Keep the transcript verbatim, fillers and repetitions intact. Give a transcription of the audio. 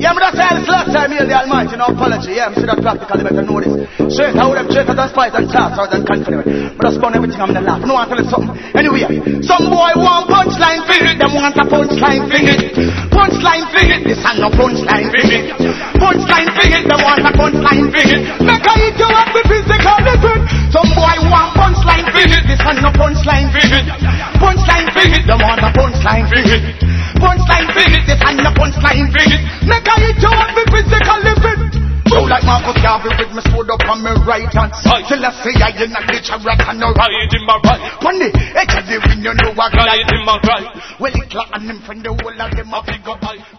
Yeah, but that's the last time here, the Almighty, no apology. Yeah, I'm sure that practically better know this. Straight how them check out and spice and chart out and confident. But I spun everything I'm in the laugh. No, I'll tell you something. Anyway, some boy want punchline for it. Them want a punchline for it. Punchline for it. This ain't no punchline for it. Punchline for it. Them want a punchline for it. Make I eat you up with physical effort. Some boy want punchline for it. This ain't no punchline for it. Punchline for it. Them want a punchline for it. Punchline for it. This ain't no punchline for it. Make I eat you up with physical effort. So like Marcus Garvey with me sword up on my right hand side. Till I say I in a glitch a rock and a ride in my right. Funny, H D when you know I glide in my right. Well it clap and him from the whole of them a figure.